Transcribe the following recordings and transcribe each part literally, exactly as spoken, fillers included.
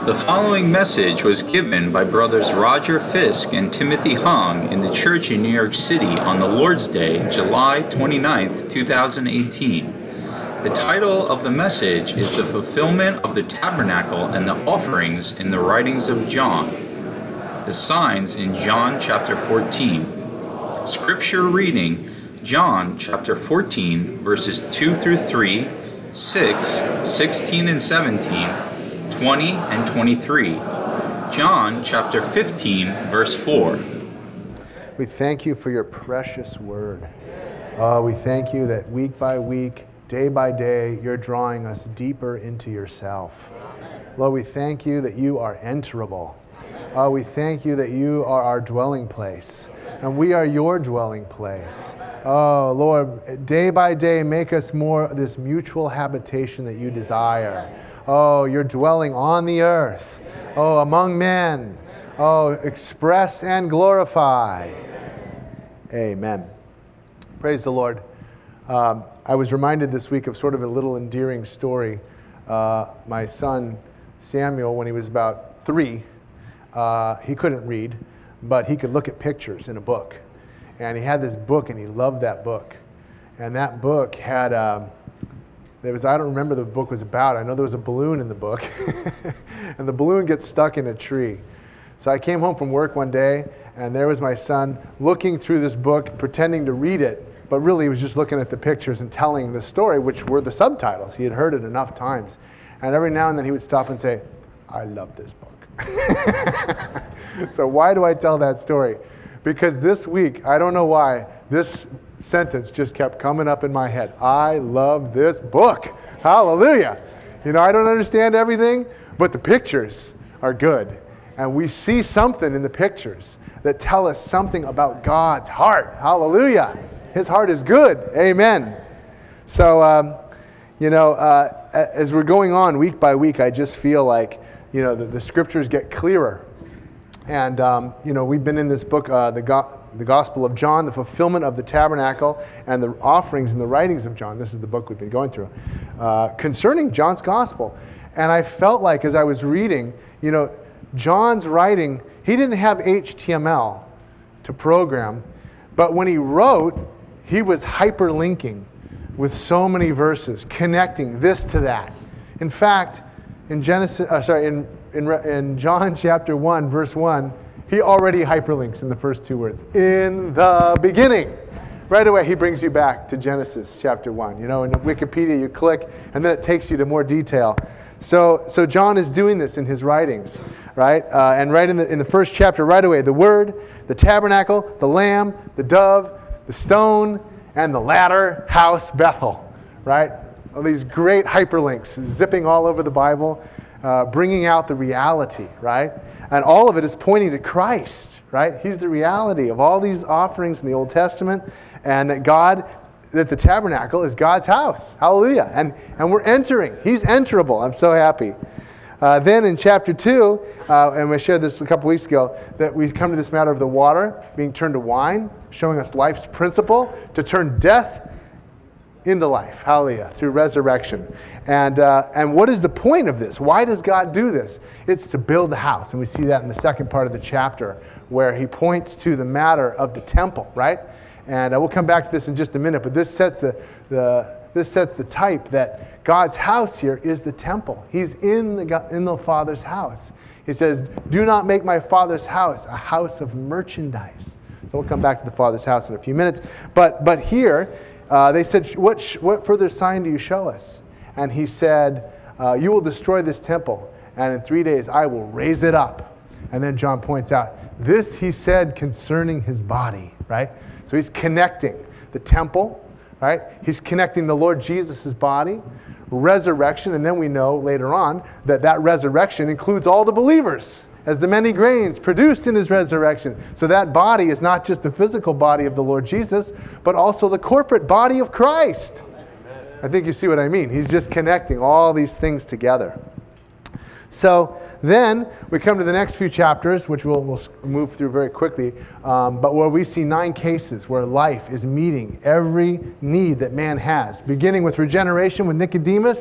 The following message was given by brothers Roger Fisk and Timothy Hong in the church in New York City on the Lord's Day, July twenty-ninth, two thousand eighteen. The title of the message is The Fulfillment of the Tabernacle and the Offerings in the Writings of John. The signs in John chapter fourteen. Scripture reading, John chapter fourteen, verses two through three, six, sixteen and seventeen, twenty and twenty-three. John chapter fifteen, verse four. We thank you for your precious word. Uh, we thank you that week by week, day by day, you're drawing us deeper into yourself. Lord, we thank you that you are enterable. Uh, we thank you that you are our dwelling place, and we are your dwelling place. Oh, Lord, day by day, make us more this mutual habitation that you desire. Oh, you're dwelling on the earth. Oh, among men. Oh, expressed and glorified. Amen. Praise the Lord. Um, I was reminded this week of sort of a little endearing story. Uh, my son, Samuel, when he was about three, uh, he couldn't read, but he could look at pictures in a book. And he had this book, and he loved that book. And that book had... Um, There was, I don't remember what the book was about. I know there was a balloon in the book. And the balloon gets stuck in a tree. So I came home from work one day, and there was my son looking through this book, pretending to read it, but really he was just looking at the pictures and telling the story, which were the subtitles. He had heard it enough times. And every now and then he would stop and say, I love this book. So why do I tell that story? Because this week, I don't know why, this sentence just kept coming up in my head. I love this book. Hallelujah. You know, I don't understand everything, but the pictures are good. And we see something in the pictures that tell us something about God's heart. Hallelujah. His heart is good. Amen. So, um, you know, uh, as we're going on week by week, I just feel like, you know, the, the scriptures get clearer. And, um, you know, we've been in this book, uh, the, Go- the Gospel of John, the fulfillment of the tabernacle, and the offerings and the writings of John. This is the book we've been going through, uh, concerning John's Gospel. And I felt like as I was reading, you know, John's writing, he didn't have H T M L to program, but when he wrote, he was hyperlinking with so many verses, connecting this to that. In fact, in Genesis, uh, sorry, in In, in John chapter one, verse one, he already hyperlinks in the first two words. In the beginning. Right away, he brings you back to Genesis chapter one. You know, in Wikipedia, you click, and then it takes you to more detail. So so John is doing this in his writings, right? Uh, and right in the in the first chapter, right away, the Word, the tabernacle, the lamb, the dove, the stone, and the ladder, house, Bethel, right? All these great hyperlinks zipping all over the Bible. Uh, bringing out the reality, right? And all of it is pointing to Christ, right? He's the reality of all these offerings in the Old Testament, and that God, that the tabernacle is God's house. Hallelujah. And, and we're entering. He's enterable. I'm so happy. Uh, then in chapter two, uh, and we shared this a couple weeks ago, that we come to this matter of the water being turned to wine, showing us life's principle to turn death into life, hallelujah, through resurrection. And uh, and what is the point of this? Why does God do this? It's to build the house. And we see that in the second part of the chapter where he points to the matter of the temple, right? And uh, we'll come back to this in just a minute, but this sets the, the this sets the type that God's house here is the temple. He's in the in the Father's house. He says, do not make my Father's house a house of merchandise. So we'll come back to the Father's house in a few minutes. But but here, Uh, they said, what, sh- what further sign do you show us? And he said, uh, you will destroy this temple, and in three days I will raise it up. And then John points out, this he said concerning his body, right? So he's connecting the temple, right? He's connecting the Lord Jesus' body, resurrection, and then we know later on that that resurrection includes all the believers as the many grains produced in his resurrection. So that body is not just the physical body of the Lord Jesus, but also the corporate body of Christ. Amen. I think you see what I mean. He's just connecting all these things together. So then we come to the next few chapters, which we'll, we'll move through very quickly, um, but where we see nine cases where life is meeting every need that man has, beginning with regeneration with Nicodemus,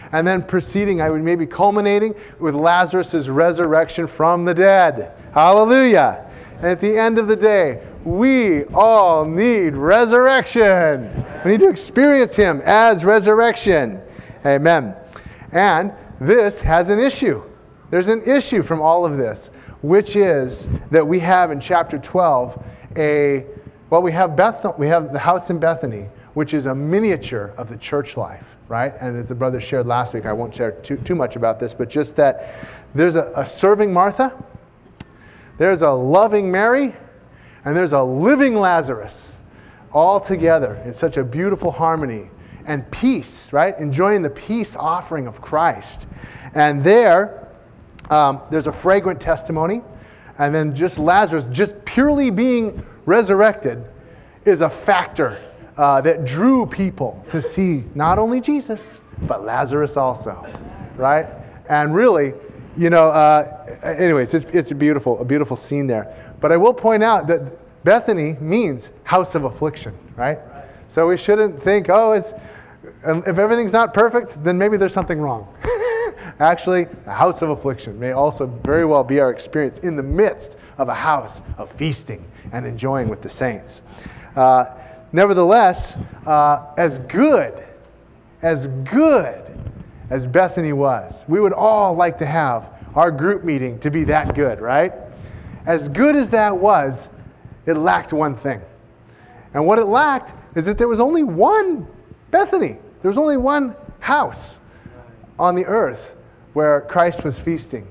And then proceeding, I would maybe culminating with Lazarus' resurrection from the dead. Hallelujah. And at the end of the day, we all need resurrection. We need to experience him as resurrection. Amen. And this has an issue. There's an issue from all of this, which is that we have in chapter twelve a, well, we have Beth, we have the house in Bethany, which is a miniature of the church life, right? And as the brother shared last week, I won't share too, too much about this, but just that there's a, a serving Martha, there's a loving Mary, and there's a living Lazarus, all together in such a beautiful harmony and peace, right? Enjoying the peace offering of Christ. And there, um, there's a fragrant testimony, and then just Lazarus, just purely being resurrected, is a factor uh, that drew people to see not only Jesus, but Lazarus also, right? And really, you know, uh, anyways, it's, it's a beautiful, a beautiful scene there. But I will point out that Bethany means house of affliction, right? So we shouldn't think, oh, it's if everything's not perfect, then maybe there's something wrong. Actually, a house of affliction may also very well be our experience in the midst of a house of feasting and enjoying with the saints. Uh, nevertheless, uh, as good, as good as Bethany was, we would all like to have our group meeting to be that good, right? As good as that was, it lacked one thing. And what it lacked is that there was only one Bethany. There was only one house on the earth where Christ was feasting.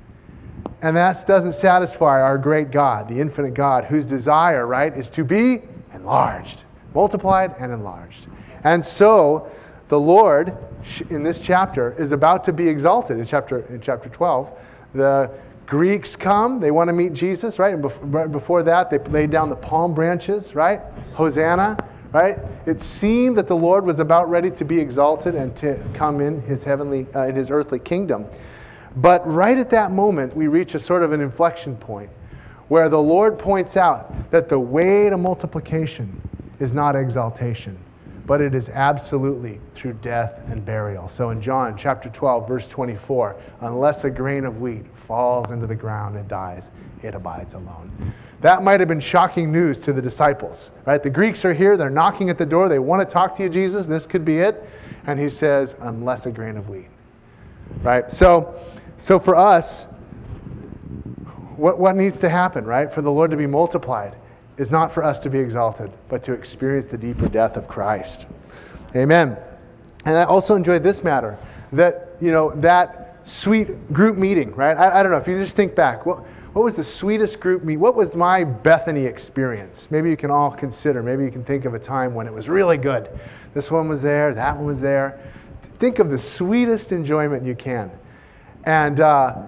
And that doesn't satisfy our great God, the infinite God, whose desire, right, is to be enlarged, multiplied and enlarged. And so the Lord, in this chapter, is about to be exalted. In chapter, in chapter twelve, the Greeks come, they want to meet Jesus, right? And before that, they laid down the palm branches, right? Hosanna, right? It seemed that the Lord was about ready to be exalted and to come in his heavenly, uh, in his earthly kingdom. But right at that moment, we reach a sort of an inflection point where the Lord points out that the way to multiplication is not exaltation, but it is absolutely through death and burial. So in John chapter twelve, verse twenty-four, unless a grain of wheat falls into the ground and dies, it abides alone. That might have been shocking news to the disciples, right? The Greeks are here, they're knocking at the door, they want to talk to you, Jesus, this could be it. And he says, unless a grain of wheat, right? So, so for us, what, what needs to happen, right? For the Lord to be multiplied is not for us to be exalted, but to experience the deeper death of Christ. Amen. And I also enjoyed this matter, that, you know, that sweet group meeting, right? I, I don't know, if you just think back, what, what was the sweetest group meet? What was my Bethany experience? Maybe you can all consider, maybe you can think of a time when it was really good. This one was there, that one was there. Think of the sweetest enjoyment you can. And uh,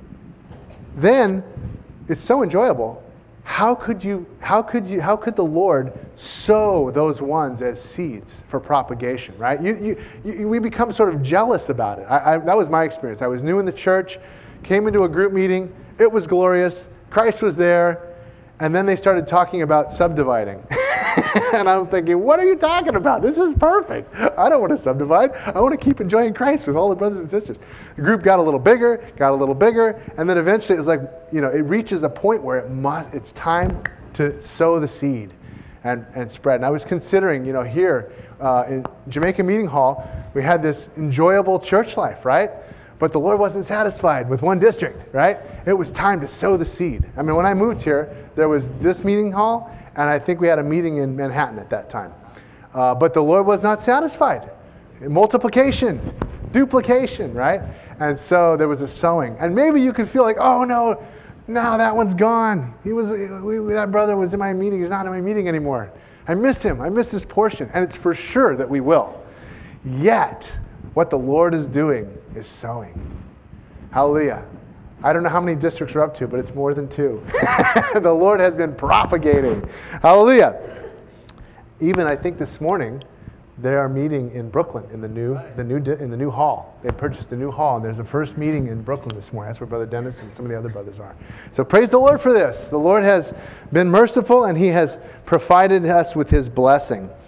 then, it's so enjoyable. How could you, how could you, how could the Lord sow those ones as seeds for propagation, right? You, you, you we become sort of jealous about it. I, I, that was my experience. I was new in the church, came into a group meeting, it was glorious, Christ was there, and then they started talking about subdividing. And I'm thinking, what are you talking about? This is perfect. I don't want to subdivide. I want to keep enjoying Christ with all the brothers and sisters. The group got a little bigger, got a little bigger, and then eventually it was like, you know, it reaches a point where it must, it's time to sow the seed and, and spread. And I was considering, you know, here uh, in Jamaica Meeting Hall, we had this enjoyable church life, right? But the Lord wasn't satisfied with one district, right? It was time to sow the seed. I mean, when I moved here, there was this meeting hall, and I think we had a meeting in Manhattan at that time. Uh, but the Lord was not satisfied. Multiplication, duplication, right? And so there was a sowing. And maybe you could feel like, oh no, now that one's gone. He was, we, that brother was in my meeting. He's not in my meeting anymore. I miss him. I miss this portion. And it's for sure that we will. Yet, what the Lord is doing is sowing. Hallelujah. I don't know how many districts we're up to, but it's more than two. The Lord has been propagating. Hallelujah. Even I think this morning, they are meeting in Brooklyn in the new, the new, in the new hall. They purchased a new hall, and there's a first meeting in Brooklyn this morning. That's where Brother Dennis and some of the other brothers are. So praise the Lord for this. The Lord has been merciful, and He has provided us with His blessing.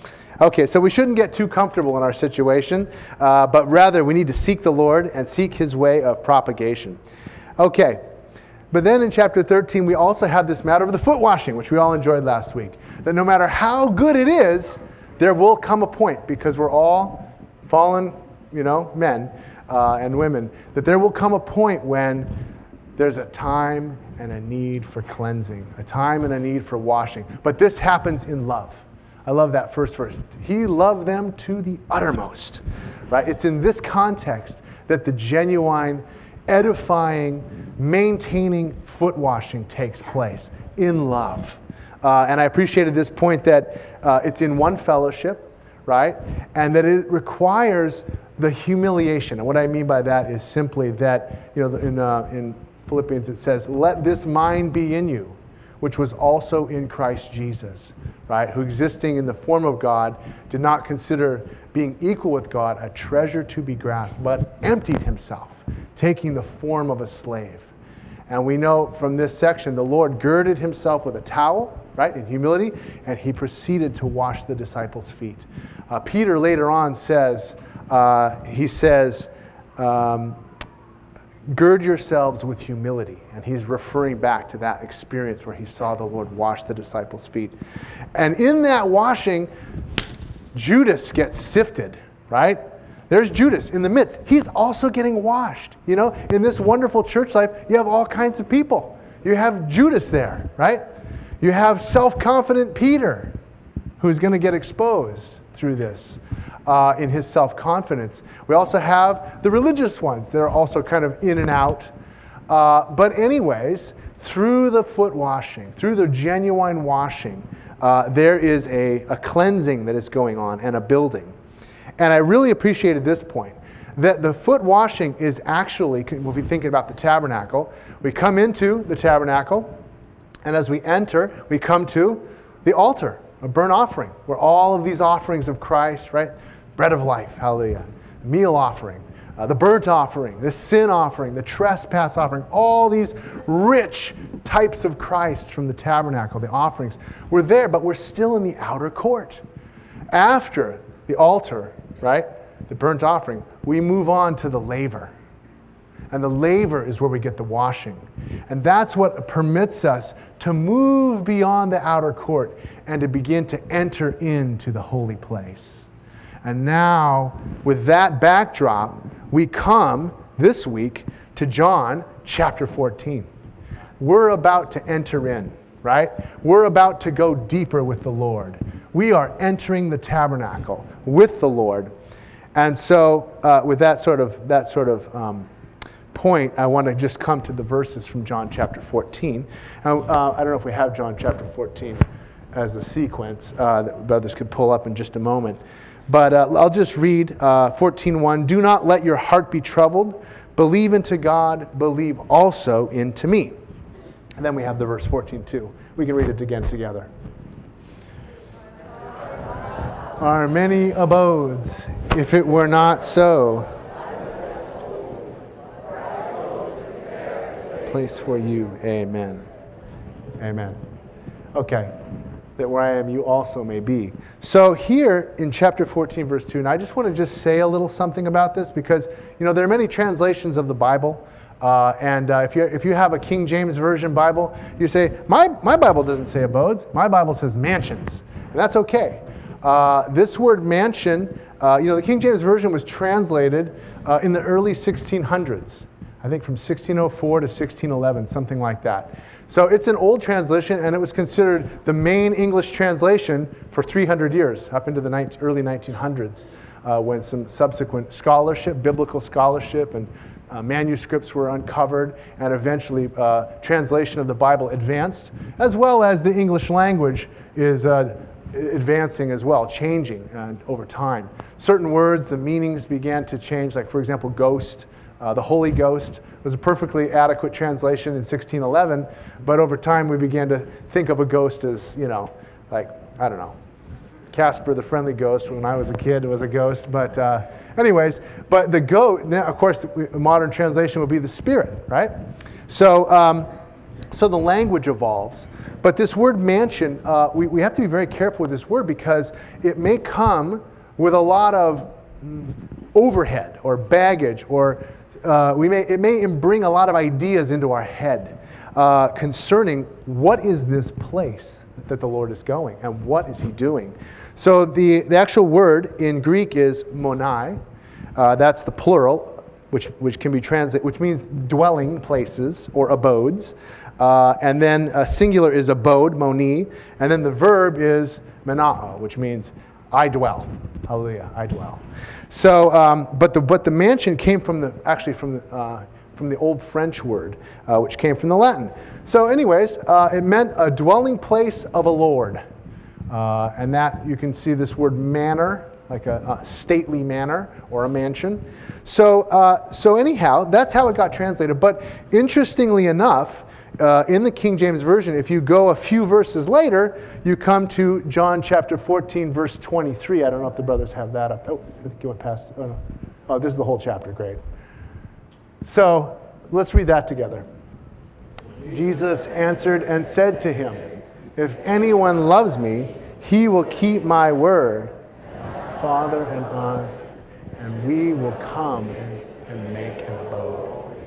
Okay, so we shouldn't get too comfortable in our situation, uh, but rather we need to seek the Lord and seek his way of propagation. Okay, but then in chapter thirteen, we also have this matter of the foot washing, which we all enjoyed last week. That no matter how good it is, there will come a point, because we're all fallen, you know, men uh, and women, that there will come a point when there's a time and a need for cleansing, a time and a need for washing. But this happens in love. I love that first verse. He loved them to the uttermost, right? It's in this context that the genuine, edifying, maintaining foot washing takes place, in love. Uh, and I appreciated this point that uh, it's in one fellowship, right? And that it requires the humiliation. And what I mean by that is simply that, you know, in, uh, in Philippians it says, let this mind be in you, which was also in Christ Jesus, right? Who existing in the form of God, did not consider being equal with God a treasure to be grasped, but emptied himself, taking the form of a slave. And we know from this section, the Lord girded himself with a towel, right, in humility, and he proceeded to wash the disciples' feet. Uh, Peter later on says, uh, he says, um, gird yourselves with humility. And he's referring back to that experience where he saw the Lord wash the disciples' feet. And in that washing, Judas gets sifted, right? There's Judas in the midst. He's also getting washed. You know, in this wonderful church life, you have all kinds of people. You have Judas there, right? You have self-confident Peter, who's going to get exposed through this uh, in his self-confidence. We also have the religious ones that are also kind of in and out. Uh, but anyways, through the foot washing, through the genuine washing, uh, there is a, a cleansing that is going on and a building. And I really appreciated this point, that the foot washing is actually, if we think about the tabernacle, we come into the tabernacle, and as we enter, we come to the altar, a burnt offering, where all of these offerings of Christ, right? Bread of life, hallelujah. Meal offering, uh, the burnt offering, the sin offering, the trespass offering, all these rich types of Christ from the tabernacle, the offerings, were there, but we're still in the outer court. After the altar, right, the burnt offering, we move on to the laver. And the laver is where we get the washing. And that's what permits us to move beyond the outer court and to begin to enter into the holy place. And now, with that backdrop, we come this week to John chapter fourteen. We're about to enter in, right? We're about to go deeper with the Lord. We are entering the tabernacle with the Lord. And so, uh, with that sort of that sort of um, point, I want to just come to the verses from John chapter fourteen. Now, uh, I don't know if we have John chapter fourteen as a sequence uh, that brothers could pull up in just a moment. But uh, I'll just read uh, fourteen one. Do not let your heart be troubled. Believe into God. Believe also into me. And then we have the verse fourteen two. We can read it again together. Are many abodes, if it were not so. Place for you. Amen. Amen. Okay. That where I am, you also may be. So here in chapter fourteen, verse two, and I just want to just say a little something about this because, you know, there are many translations of the Bible. Uh, and uh, if you if you have a King James Version Bible, you say, my, my Bible doesn't say abodes. My Bible says mansions. And that's okay. Uh, this word mansion, uh, you know, the King James Version was translated uh, in the early sixteen hundreds. I think from sixteen oh four to sixteen eleven, something like that. So it's an old translation, and it was considered the main English translation for three hundred years, up into the nineteen, early nineteen hundreds, uh, when some subsequent scholarship, biblical scholarship, and uh, manuscripts were uncovered, and eventually uh, translation of the Bible advanced, as well as the English language is uh, advancing as well, changing uh, over time. Certain words, the meanings began to change, like, for example, ghost. Uh, the Holy Ghost was a perfectly adequate translation in sixteen eleven, but over time we began to think of a ghost as, you know, like, I don't know, Casper the Friendly Ghost. When I was a kid, it was a ghost. But uh, anyways, but the goat, of course, the modern translation would be the Spirit, right? So, um, So the language evolves. But this word mansion, uh, we, we have to be very careful with this word because it may come with a lot of mm, overhead or baggage, or uh, we may it may bring a lot of ideas into our head uh, concerning what is this place that the Lord is going and what is he doing. So the, the actual word in Greek is monai. Uh, that's the plural, which which can be translated, which means dwelling places or abodes. Uh, and then a singular is abode, moni, and then the verb is menao, which means I dwell. Hallelujah, I dwell. So, um, but the but the mansion came from the actually from the uh, from the old French word, uh, which came from the Latin. So, anyways, uh, it meant a dwelling place of a lord, uh, and that you can see this word manor, like a, a stately manor or a mansion. So, uh, so anyhow, that's how it got translated. But interestingly enough, uh, in the King James Version, if you go a few verses later, you come to John chapter fourteen, verse twenty-three. I don't know if the brothers have that up. Oh, I think you went past. Oh, no. Oh, this is the whole chapter. Great. So let's read that together. Jesus answered and said to him, "If anyone loves me, he will keep my word. Father and I, and we will come and, and make an abode."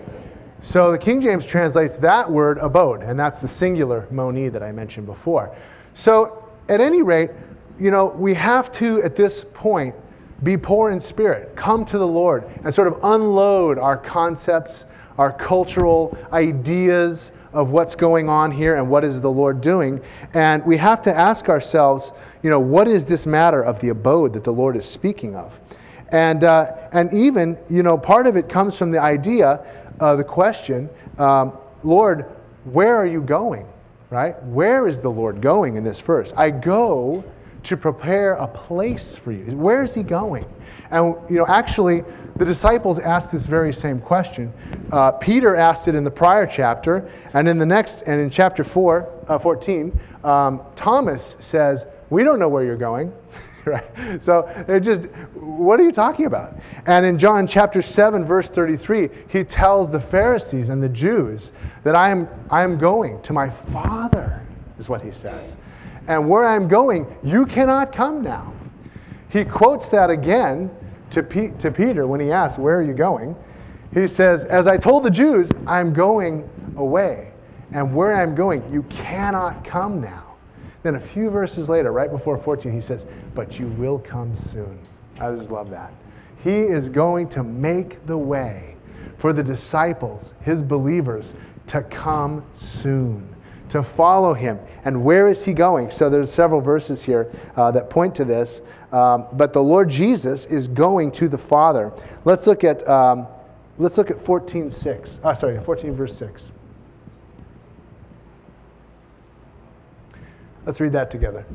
So the King James translates that word abode, and that's the singular moni that I mentioned before. So at any rate, you know, we have to, at this point, be poor in spirit, come to the Lord, and sort of unload our concepts, our cultural ideas of what's going on here and what is the Lord doing. And we have to ask ourselves, you know, what is this matter of the abode that the Lord is speaking of? And uh, and even, you know, part of it comes from the idea, uh, the question, um, Lord, where are you going, right? Where is the Lord going in this verse? I go to prepare a place for you. Where is he going? And, you know, actually, the disciples asked this very same question. Uh, Peter asked it in the prior chapter, and in the next, and in chapter four, uh, fourteen, um, Thomas says, "We don't know where you're going." Right? So they're just, what are you talking about? And in John chapter seven, verse thirty-three, he tells the Pharisees and the Jews that I am I am going to my Father, is what he says. And where I'm going, you cannot come now. He quotes that again to, P- to Peter when he asks, where are you going? He says, as I told the Jews, I'm going away. And where I'm going, you cannot come now. Then a few verses later, right before fourteen, he says, but you will come soon. I just love that. He is going to make the way for the disciples, his believers, to come soon, to follow him. And where is he going? So there's several verses here uh, that point to this. Um, but the Lord Jesus is going to the Father. Let's look at um, let's look at fourteen six. Oh, sorry, fourteen verse six. Let's read that together.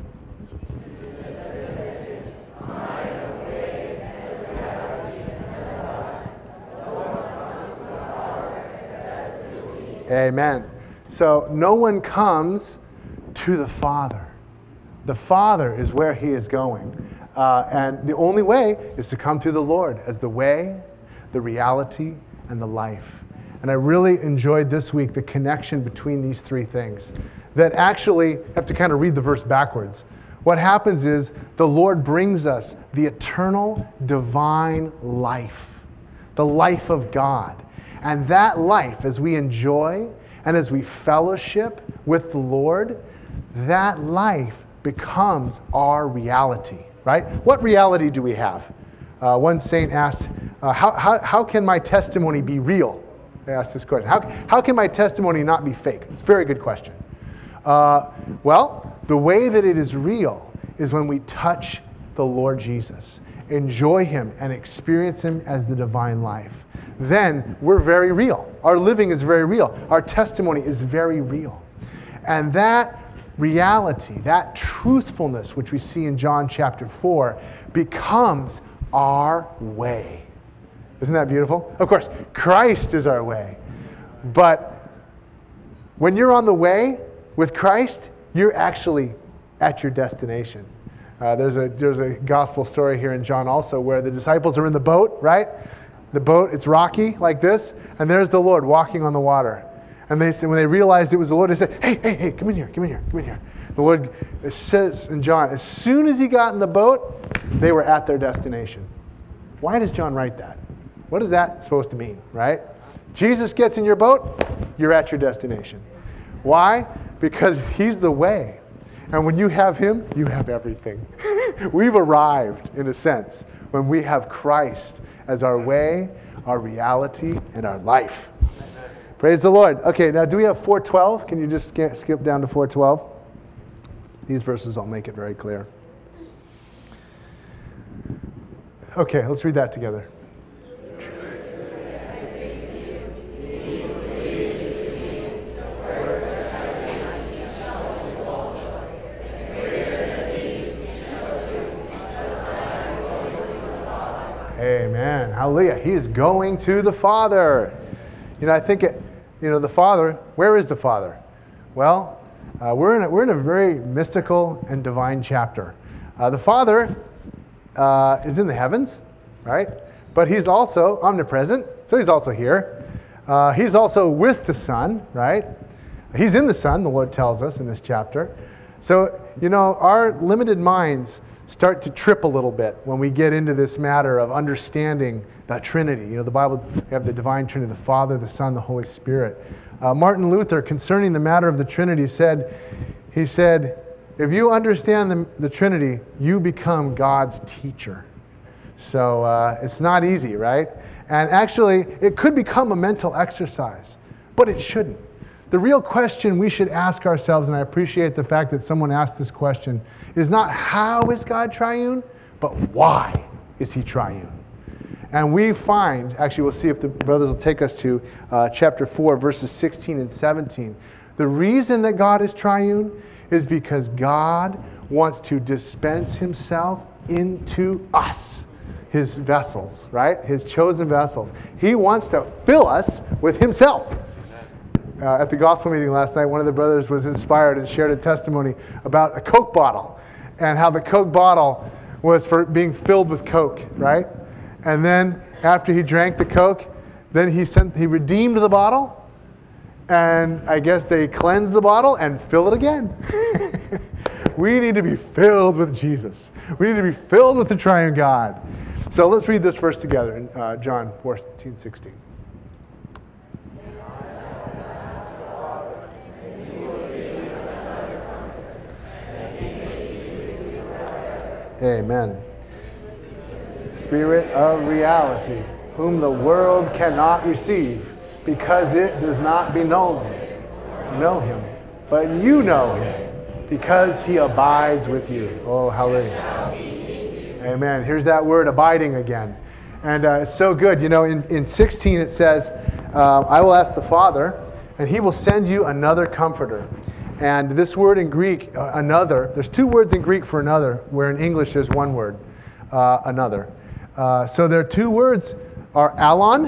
Amen. So no one comes to the Father. The Father is where he is going. Uh, and the only way is to come through the Lord as the way, the reality, and the life. And I really enjoyed this week the connection between these three things that actually have to kind of read the verse backwards. What happens is the Lord brings us the eternal divine life, the life of God. And that life, as we enjoy and as we fellowship with the Lord, that life becomes our reality, right? What reality do we have? Uh, one saint asked, uh, how, how, how can my testimony be real? I asked this question. How, how can my testimony not be fake? It's a very good question. Uh, well, the way that it is real is when we touch the Lord Jesus, enjoy him, and experience him as the divine life. Then we're very real. Our living is very real. Our testimony is very real. And that reality, that truthfulness, which we see in John chapter four, becomes our way. Isn't that beautiful? Of course, Christ is our way. But when you're on the way with Christ, you're actually at your destination. Uh, there's a there's a gospel story here in John also where the disciples are in the boat, right? The boat, it's rocky like this, and there's the Lord walking on the water. And they said, when they realized it was the Lord, they said, hey, hey, hey, come in here, come in here, come in here. The Lord says in John, as soon as he got in the boat, they were at their destination. Why does John write that? What is that supposed to mean, right? Jesus gets in your boat, you're at your destination. Why? Because he's the way. And when you have him, you have everything. We've arrived, in a sense, when we have Christ as our way, our reality, and our life. Praise the Lord. Okay, now do we have four twelve? Can you just skip down to four twelve? These verses will make it very clear. Okay, let's read that together. Amen. Hallelujah. He is going to the Father. You know, I think, it, you know, the Father, where is the Father? Well, uh, we're, in a, we're in a very mystical and divine chapter. Uh, the Father uh, is in the heavens, right? But he's also omnipresent, so he's also here. Uh, he's also with the Son, right? He's in the Son, the Lord tells us in this chapter. So, you know, our limited minds start to trip a little bit when we get into this matter of understanding the Trinity. You know, the Bible, we have the divine Trinity, the Father, the Son, the Holy Spirit. Uh, Martin Luther, concerning the matter of the Trinity, said, he said, if you understand the, the Trinity, you become God's teacher. So uh, it's not easy, right? And actually, it could become a mental exercise, but it shouldn't. The real question we should ask ourselves, and I appreciate the fact that someone asked this question, is not how is God triune, but why is he triune? And we find, actually we'll see if the brothers will take us to uh, chapter four, verses sixteen and seventeen. The reason that God is triune is because God wants to dispense himself into us, his vessels, right? His chosen vessels. He wants to fill us with himself. Uh, at the gospel meeting last night, one of the brothers was inspired and shared a testimony about a Coke bottle and how the Coke bottle was for being filled with Coke, right? And then after he drank the Coke, then he sent he redeemed the bottle, and I guess they cleanse the bottle and fill it again. We need to be filled with Jesus. We need to be filled with the triune God. So let's read this verse together in uh, John fourteen, sixteen. Amen. Spirit of reality, whom the world cannot receive, because it does not be known, know him. But you know him, because he abides with you. Oh, hallelujah. Amen. Here's that word, abiding, again. And uh, it's so good. You know, in, in sixteen it says, uh, I will ask the Father, and he will send you another comforter. And this word in Greek, uh, another, there's two words in Greek for another, where in English there's one word, uh, another. Uh, so there are two words, are alon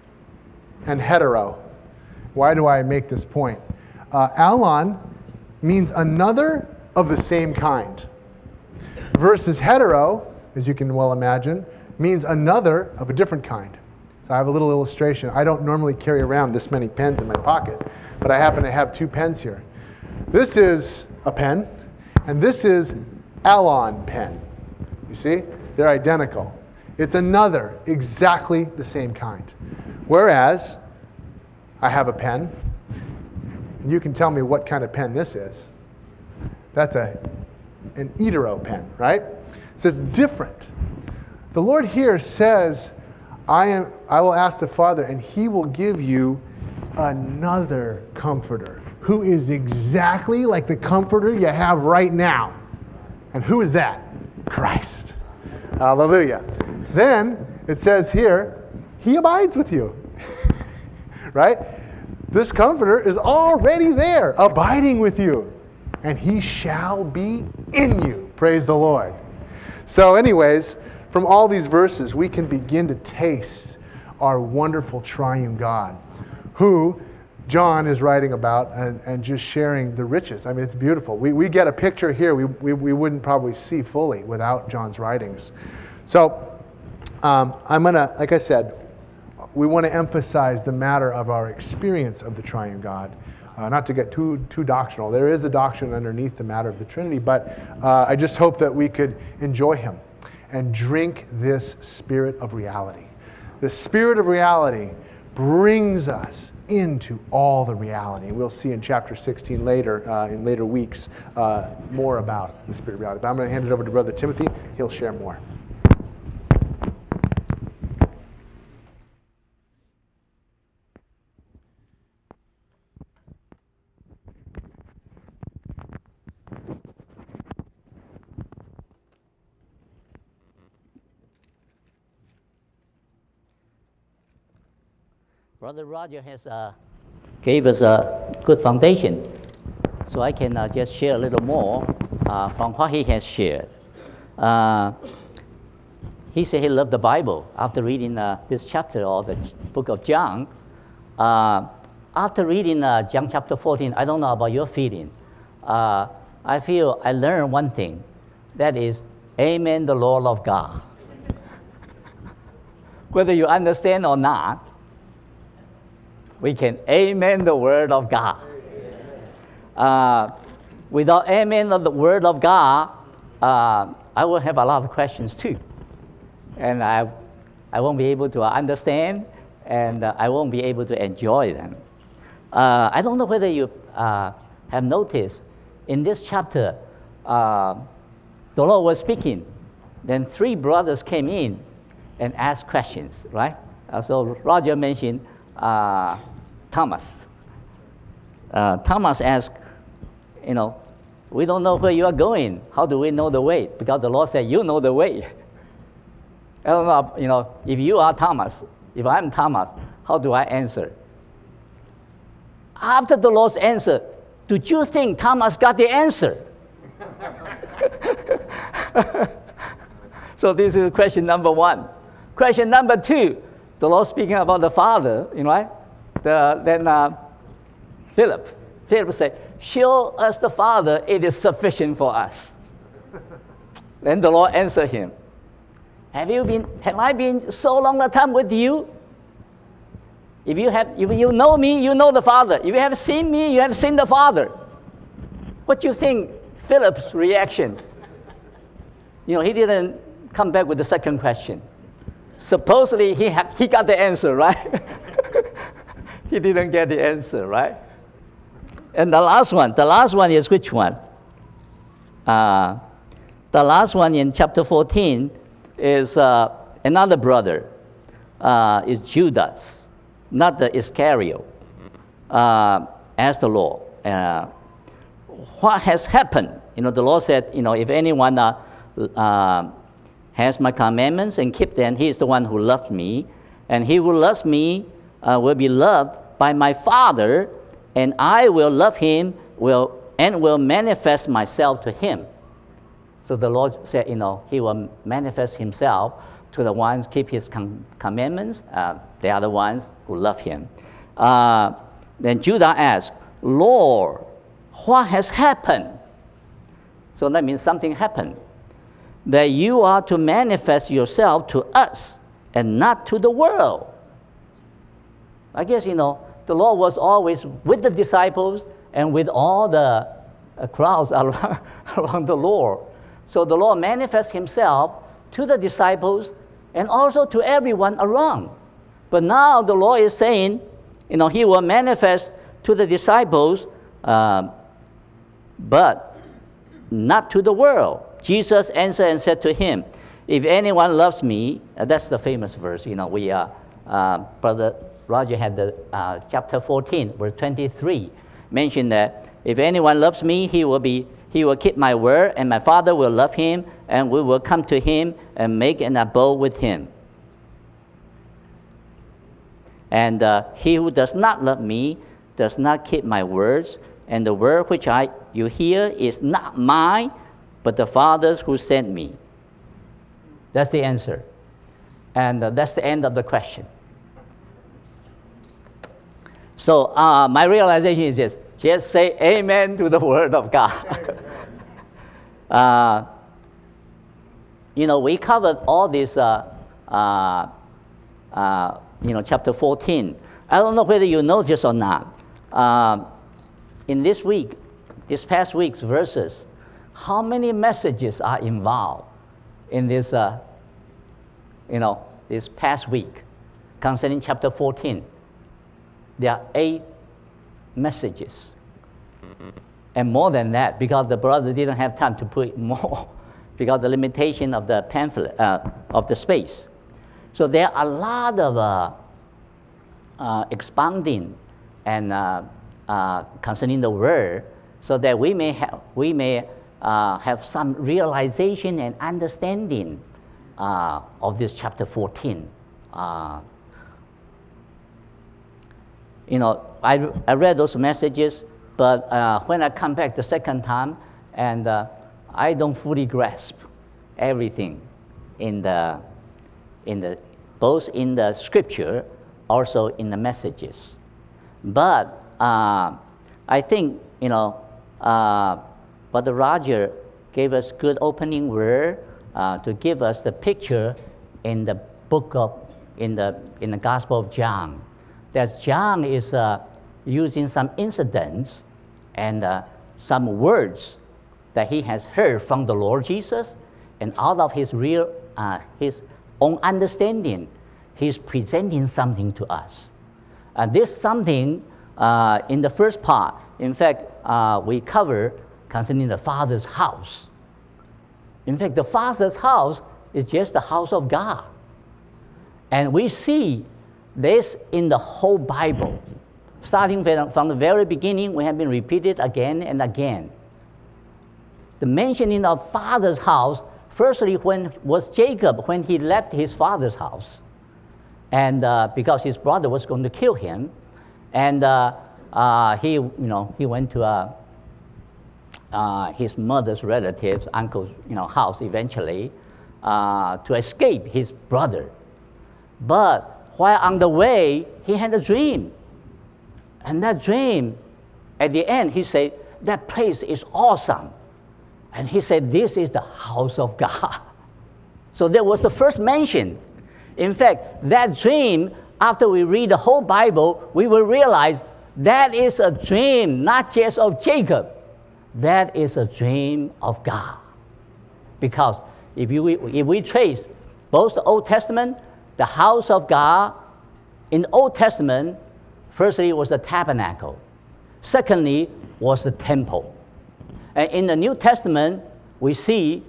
and hetero. Why do I make this point? Uh, alon means another of the same kind, versus hetero, as you can well imagine, means another of a different kind. So I have a little illustration. I don't normally carry around this many pens in my pocket, but I happen to have two pens here. This is a pen, and this is alon pen. You see? They're identical. It's another, exactly the same kind. Whereas, I have a pen, and you can tell me what kind of pen this is. That's a an Itero pen, right? So it's different. The Lord here says, I am. I will ask the Father, and he will give you another comforter, who is exactly like the comforter you have right now. And who is that? Christ. Hallelujah. Then it says here, he abides with you. Right? This comforter is already there, abiding with you. And he shall be in you. Praise the Lord. So anyways, from all these verses, we can begin to taste our wonderful triune God, who John is writing about and, and just sharing the riches. I mean, it's beautiful. We we get a picture here we, we, we wouldn't probably see fully without John's writings. So um, I'm going to, like I said, we want to emphasize the matter of our experience of the triune God. Uh, not to get too too doctrinal. There is a doctrine underneath the matter of the Trinity, but uh, I just hope that we could enjoy him and drink this spirit of reality. The spirit of reality brings us into all the reality. We'll see in chapter sixteen later, uh, in later weeks, uh, more about the spirit of reality. But I'm going to hand it over to Brother Timothy. He'll share more. Brother Roger has uh, gave us a good foundation, so I can uh, just share a little more uh, from what he has shared. Uh, he said he loved the Bible after reading uh, this chapter of the book of John. Uh, after reading uh, John chapter fourteen, I don't know about your feeling. Uh, I feel I learned one thing, that is, amen the Lord of God. Whether you understand or not, we can amen the word of God. Uh, without amen of the word of God, uh, I will have a lot of questions too. And I, I won't be able to understand, and uh, I won't be able to enjoy them. Uh, I don't know whether you uh, have noticed, in this chapter, uh, the Lord was speaking. Then three brothers came in and asked questions, right? Uh, so Roger mentioned Uh, Thomas. Uh, Thomas asked, you know, we don't know where you are going. How do we know the way? Because the Lord said, you know the way. I don't know, you know, if you are Thomas, if I'm Thomas, how do I answer? After the Lord's answer, did you think Thomas got the answer? So this is question number one. Question number two, the Lord speaking about the Father, you know, right? The, then uh, Philip, Philip said, show us the Father, it is sufficient for us. Then the Lord answered him, have you been, have I been so long a time with you? If you have, if you know me, you know the Father. If you have seen me, you have seen the Father. What do you think Philip's reaction? You know, he didn't come back with the second question. Supposedly, he, ha- he got the answer, right? He didn't get the answer, right? And the last one, the last one is which one? Uh, the last one in chapter fourteen is uh, another brother, uh, is Judas, not the Iscariot, uh, asked the Lord, uh, what has happened? You know, the Lord said, you know, if anyone uh, uh, has my commandments and keep them, he is the one who loves me. And he who loves me uh, will be loved by my Father, and I will love him will and will manifest myself to him. So the Lord said, you know, he will manifest himself to the ones keep his com- commandments. Uh, they are the ones who love him. Uh, then Judah asked, Lord, what has happened? So that means something happened. That you are to manifest yourself to us and not to the world. I guess, you know, the Lord was always with the disciples and with all the uh, crowds around, around the Lord. So the Lord manifests himself to the disciples and also to everyone around. But now the Lord is saying, you know, he will manifest to the disciples, uh, but not to the world. Jesus answered and said to him, if anyone loves me, uh, that's the famous verse, you know, we are, uh, Brother Roger had the uh, chapter fourteen, verse twenty-three, mentioned that if anyone loves me, he will be, he will keep my word, and my Father will love him, and we will come to him and make an abode with him. And uh, he who does not love me does not keep my words, and the word which I you hear is not mine, but the Father's who sent me. That's the answer. And uh, that's the end of the question. So uh, my realization is this: just say amen to the word of God. uh, you know, we covered all these uh, uh, uh, you know, chapter fourteen. I don't know whether you noticed or not. Uh, in this week, this past week's verses, how many messages are involved in this, uh, you know, this past week concerning chapter fourteen? There are eight messages. And more than that, because the brother didn't have time to put more, because the limitation of the pamphlet, uh, of the space. So there are a lot of uh, uh, expounding and uh, uh, concerning the word, so that we may have we may uh, have some realization and understanding uh, of this chapter fourteen. Uh, you know, I I read those messages. But uh, when I come back the second time, and uh, I don't fully grasp everything in the, in the, both in the scripture, also in the messages. But uh, I think, you know, uh, Brother Roger gave us good opening word uh, to give us the picture in the book of, in the, in the Gospel of John. That John is uh, using some incidents and uh, some words that he has heard from the Lord Jesus, and out of his real, uh, his own understanding, he's presenting something to us. And this something uh, in the first part, in fact, uh, we cover concerning the Father's house. In fact, the Father's house is just the house of God. And we see this in the whole Bible. Starting from the very beginning, we have been repeated again and again. The mentioning of Father's house, firstly, when was Jacob when he left his father's house, and uh, because his brother was going to kill him, and uh, uh, he, you know, he went to uh, uh, his mother's relatives, uncle's, you know, house eventually uh, to escape his brother. But while on the way, he had a dream. And that dream, at the end, he said, that place is awesome. And he said, this is the house of God. So that was the first mention. In fact, that dream, after we read the whole Bible, we will realize that is a dream, not just of Jacob. That is a dream of God. Because if, you, if we trace both the Old Testament, the house of God, in the Old Testament, firstly, it was the tabernacle. Secondly, was the temple. And in the New Testament, we see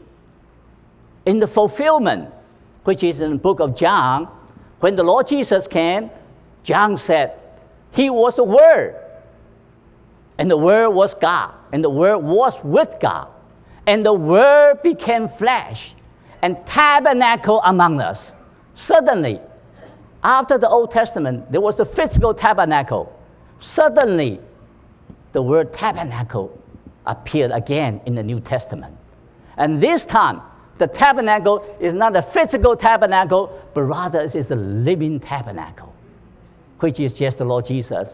in the fulfillment, which is in the book of John, when the Lord Jesus came, John said, he was the Word. And the Word was God. And the Word was with God. And the Word became flesh and tabernacled among us. Suddenly, after the Old Testament, there was the physical tabernacle. Suddenly, the word tabernacle appeared again in the New Testament. And this time, the tabernacle is not a physical tabernacle, but rather it is a living tabernacle, which is just the Lord Jesus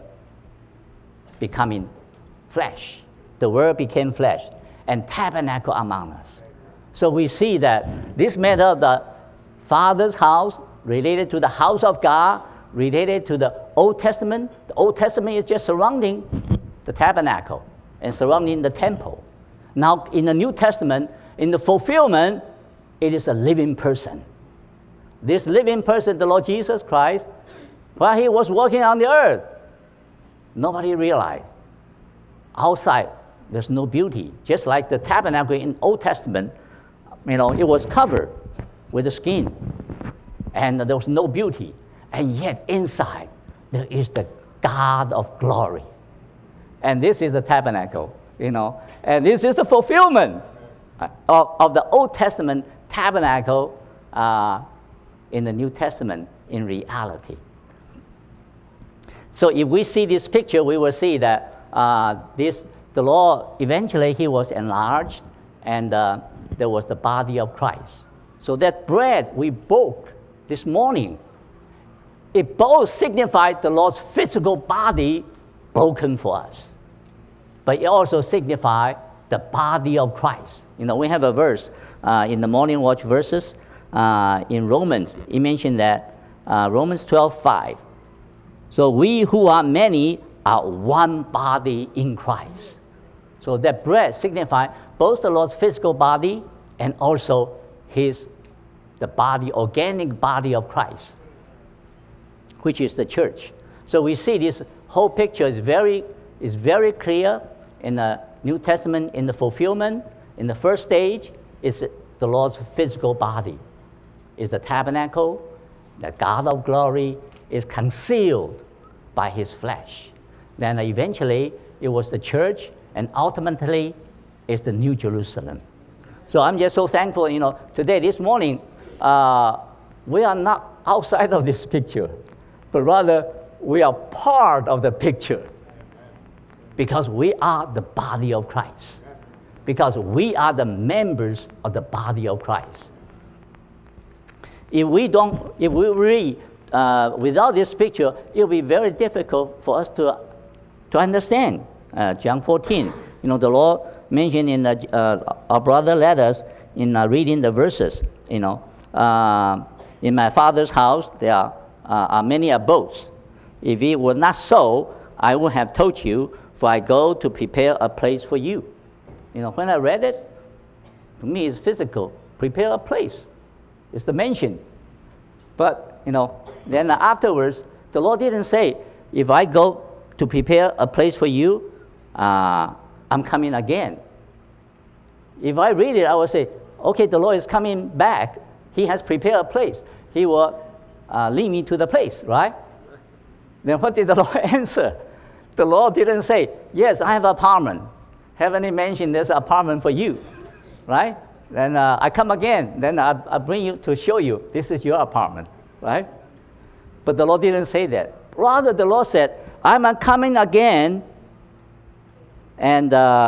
becoming flesh. The Word became flesh and tabernacle among us. So we see that this matter of the Father's house related to the house of God, related to the Old Testament. The Old Testament is just surrounding the tabernacle and surrounding the temple. Now, in the New Testament, in the fulfillment, it is a living person. This living person, the Lord Jesus Christ, while he was walking on the earth, nobody realized. Outside, there's no beauty. Just like the tabernacle in Old Testament, you know, it was covered with the skin. And there was no beauty. And yet inside, there is the God of glory. And this is the tabernacle, you know. And this is the fulfillment of, of the Old Testament tabernacle uh, in the New Testament in reality. So if we see this picture, we will see that uh, this, the Lord, eventually he was enlarged, and uh, there was the body of Christ. So that bread we broke this morning, it both signified the Lord's physical body broken for us, but it also signified the body of Christ. You know, we have a verse uh, in the morning watch verses uh, in Romans. It mentioned that uh, Romans twelve five. So we who are many are one body in Christ. So that bread signifies both the Lord's physical body and also his, the body, organic body of Christ, which is the church. So we see this whole picture is very, is very clear in the New Testament, in the fulfillment. In the first stage, is the Lord's physical body, is the tabernacle. The God of glory is concealed by his flesh. Then eventually, it was the church, and ultimately, it's the New Jerusalem. So I'm just so thankful, you know, today, this morning, uh, we are not outside of this picture, but rather we are part of the picture because we are the body of Christ, because we are the members of the body of Christ. If we don't, if we read uh, without this picture, it will be very difficult for us to, to understand. Uh, John fourteen, you know, the Lord mentioned in the, uh, our brother led us in uh, reading the verses, you know, uh, in my Father's house there are, uh, are many abodes. If it were not so, I would have told you, for I go to prepare a place for you. You know, when I read it, to me it's physical. Prepare a place. It's the mention. But, you know, then afterwards, the Lord didn't say, if I go to prepare a place for you, uh, I'm coming again. If I read it, I would say, okay, the Lord is coming back. He has prepared a place. He will uh, lead me to the place, right? Then what did the Lord answer? The Lord didn't say, yes, I have an apartment. Heavenly mentioned there's an apartment for you, right? Then uh, I come again. Then I, I bring you to show you this is your apartment, right? But the Lord didn't say that. Rather, the Lord said, I'm coming again, and uh,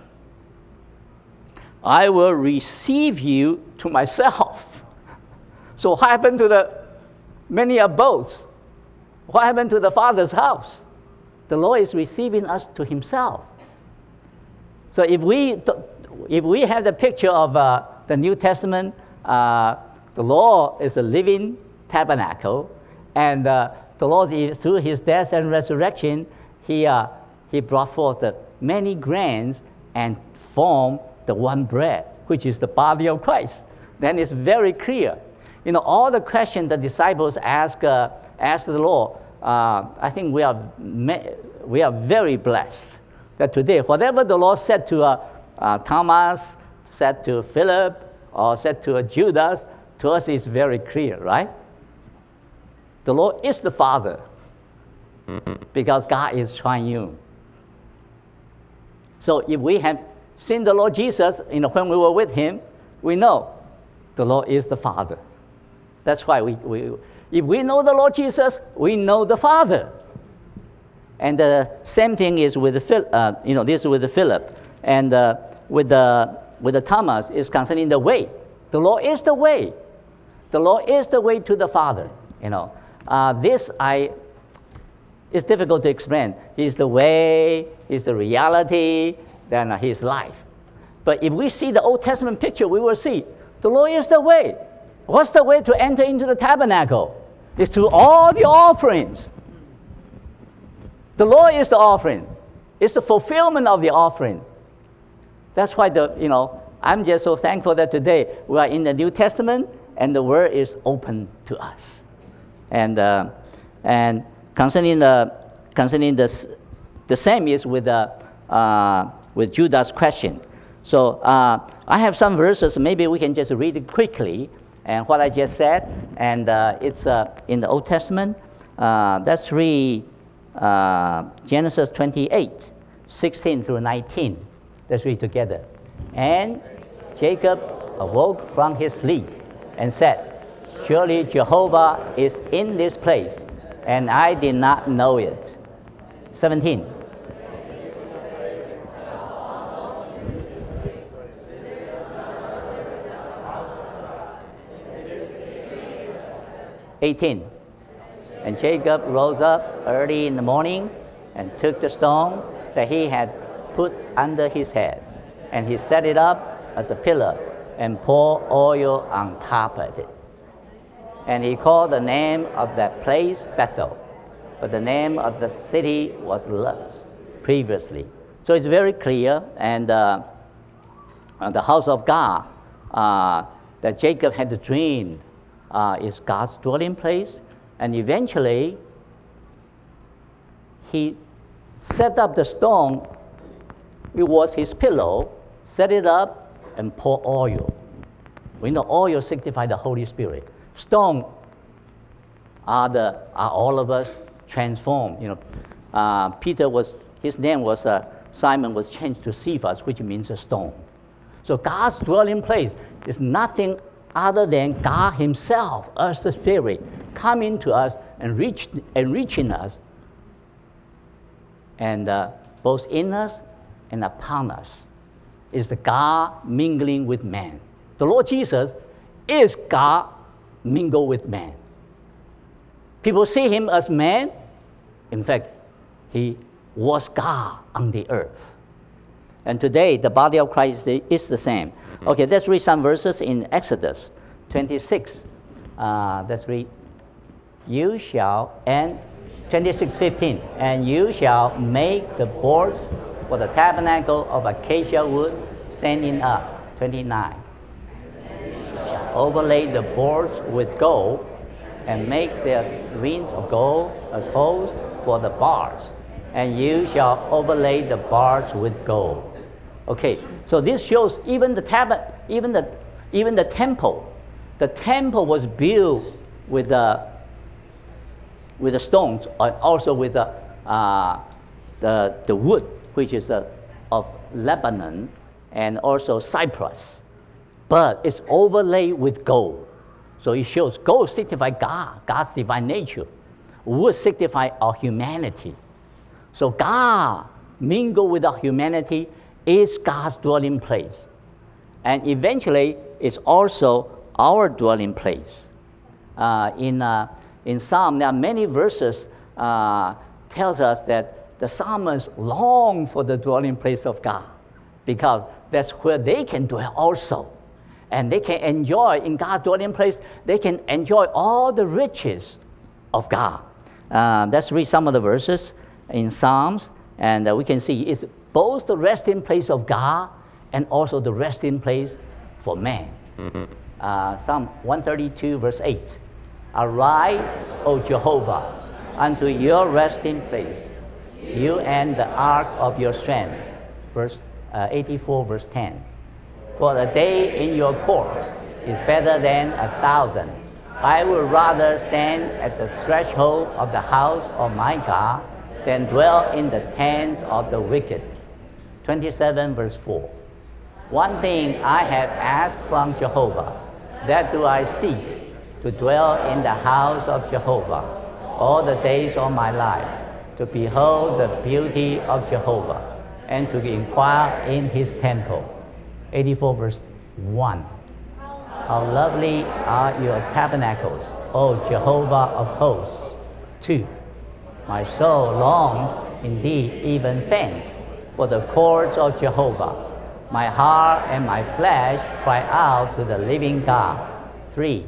I will receive you to myself. So what happened to the many abodes? What happened to the Father's house? The Lord is receiving us to himself. So if we, if we have the picture of uh, the New Testament, uh, the Lord is a living tabernacle, and uh, the Lord, through his death and resurrection, he, uh, he brought forth the many grains and formed the one bread, which is the body of Christ. Then it's very clear. You know, all the questions the disciples ask, uh, ask the Lord, uh, I think we are, we are very blessed that today, whatever the Lord said to uh, uh, Thomas, said to Philip, or said to uh, Judas, to us is very clear, right? The Lord is the Father because God is triune. So if we have seen the Lord Jesus, you know, when we were with him, we know the Lord is the Father. That's why we, we if we know the Lord Jesus, we know the Father. And the same thing is with the Phil, uh, you know, this is with the Philip, and uh, with the with the Thomas is concerning the way. The Lord is the way. The Lord is the way to the Father. You know, uh, this I. It's difficult to explain. He's the way. He's the reality. Then uh, His life. But if we see the Old Testament picture, we will see the Lord is the way. What's the way to enter into the tabernacle? It's through all the offerings. The Lord is the offering. It's the fulfillment of the offering. That's why the you know I'm just so thankful that today we are in the New Testament and the Word is open to us. And uh, and concerning the concerning the the same is with the uh, with Judas' question. So uh, I have some verses. Maybe we can just read it quickly. And what I just said, and uh, it's uh, in the Old Testament. Uh, let's read uh, Genesis twenty-eight, sixteen through nineteen. Let's read together. And Jacob awoke from his sleep and said, "Surely Jehovah is in this place, and I did not know it." seventeen. eighteen. And Jacob rose up early in the morning and took the stone that he had put under his head, and he set it up as a pillar and poured oil on top of it. And he called the name of that place Bethel. But the name of the city was Luz previously. So it's very clear. And uh, the house of God uh, that Jacob had dreamed uh, is God's dwelling place. And eventually, he set up the stone. It was his pillow, set it up, and pour oil. We know oil signifies the Holy Spirit. Stone are, the, are all of us transformed. You know, uh, Peter was, his name was, uh, Simon was changed to Cephas, which means a stone. So God's dwelling place is nothing other than God himself, as the Spirit, coming to us and reach, enriching us, and uh, both in us and upon us is the God mingling with man. The Lord Jesus is God mingled with man. People see him as man. In fact, he was God on the earth. And today, the body of Christ is the same. Okay, let's read some verses in Exodus twenty-six. Uh, let's read. You shall, and twenty-six fifteen, and you shall make the boards for the tabernacle of acacia wood standing up. twenty-nine. Overlay the boards with gold, and make their rings of gold as holes for the bars. And you shall overlay the bars with gold. Okay, so this shows even the tab- even the even the temple. The temple was built with the with the stones, and also with the uh, the the wood, which is the of Lebanon, and also cypress. But it's overlaid with gold. So it shows gold signifies God, God's divine nature. Wood signifies our humanity. So God mingled with our humanity is God's dwelling place. And eventually, it's also our dwelling place. Uh, in, uh, in Psalm, there are many verses uh, tells us that the psalmists long for the dwelling place of God, because that's where they can dwell also. And they can enjoy, in God's dwelling place, they can enjoy all the riches of God. Uh, let's read some of the verses in Psalms, and uh, we can see it's both the resting place of God and also the resting place for man. Uh, Psalm one thirty-two, verse eight. Arise, O Jehovah, unto your resting place, you and the ark of your strength. Verse uh, eighty-four, verse ten. For a day in your courts is better than a thousand. I would rather stand at the threshold of the house of my God than dwell in the tents of the wicked. twenty-seven, verse four. One thing I have asked from Jehovah, that do I seek, to dwell in the house of Jehovah all the days of my life, to behold the beauty of Jehovah, and to inquire in his temple. eighty-four, verse one. How lovely are your tabernacles, O Jehovah of hosts. two. My soul longs, indeed even faints, for the courts of Jehovah. My heart and my flesh cry out to the living God. three.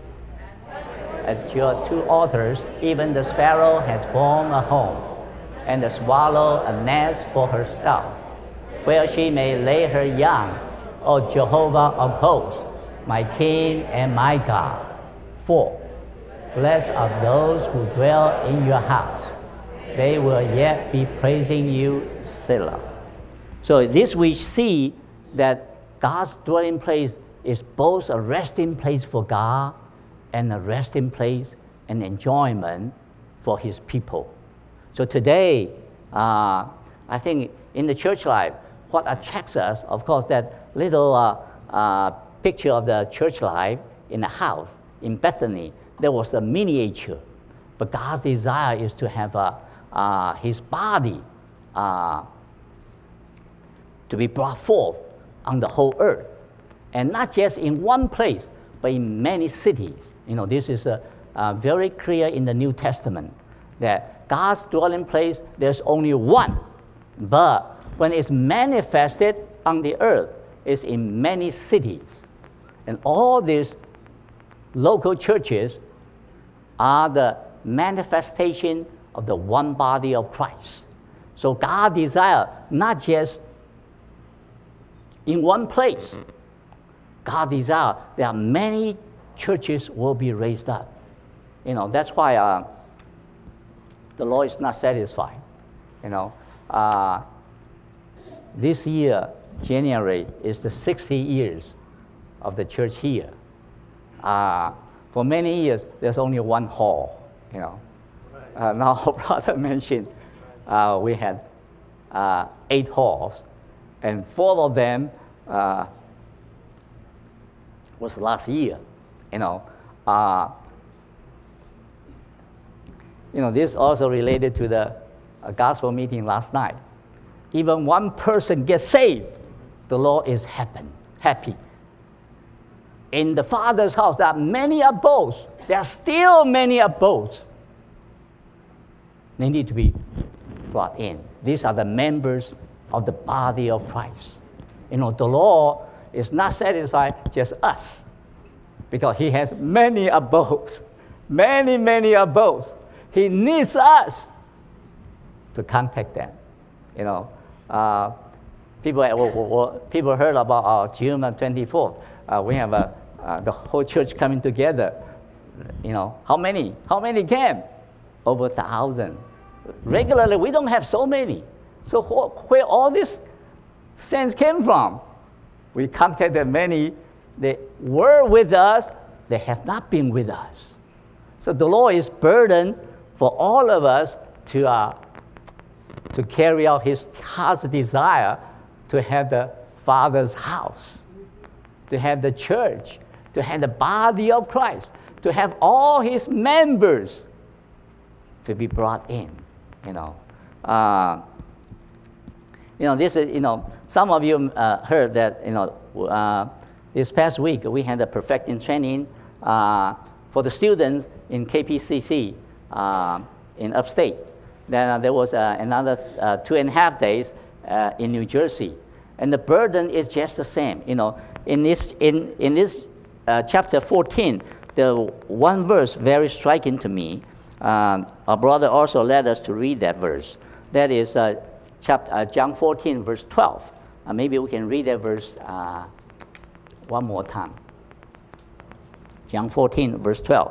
At your two altars, even the sparrow has formed a home, and the swallow a nest for herself, where she may lay her young, O Jehovah of hosts, my King and my God. four. Blessed are those who dwell in your house. They will yet be praising you, Selah. So this we see that God's dwelling place is both a resting place for God and a resting place and enjoyment for his people. So today, uh, I think in the church life, what attracts us, of course, that little uh, uh, picture of the church life in the house in Bethany, there was a miniature. But God's desire is to have uh, uh, his body uh, to be brought forth on the whole earth. And not just in one place, but in many cities. You know, this is uh, uh, very clear in the New Testament, that God's dwelling place, there's only one. But when it's manifested on the earth, it's in many cities. And all these local churches are the manifestation of the one body of Christ. So God desires not just in one place. God desires there are many churches will be raised up. You know, that's why uh, the Lord is not satisfied. You know, uh, this year, January, is the sixty years of the church here. Uh, for many years, there's only one hall, you know. Uh, now, brother mentioned uh, we had uh, eight halls, and four of them uh, was last year, you know. Uh, you know, this also related to the uh, gospel meeting last night. Even one person gets saved, the Lord is happy. happy. In the Father's house, there are many abodes. There are still many abodes. They need to be brought in. These are the members of the body of Christ. You know, the Lord is not satisfied just us, because He has many abodes, many, many abodes. He needs us to contact them. You know, uh, people well, well, people heard about our June twenty-fourth. Uh, we have a, uh, the whole church coming together. You know, how many? How many came? Over a thousand. Regularly, we don't have so many. So wh- where all these saints came from? We contacted many. They were with us. They have not been with us. So the Lord is burdened for all of us to uh, to carry out His heart's desire to have the Father's house, to have the church, to have the body of Christ, to have all His members to be brought in. You know, uh, you know this is you know some of you uh, heard that you know uh, this past week we had a perfecting training uh, for the students in K P C C uh, in upstate. Then uh, there was uh, another uh, two and a half days uh, in New Jersey, and the burden is just the same. You know, in this in in this uh, chapter fourteen, the one verse very striking to me. Um, our brother also led us to read that verse. That is uh, chapter uh, John fourteen, verse twelve. Uh, maybe we can read that verse uh, one more time. John fourteen, verse twelve.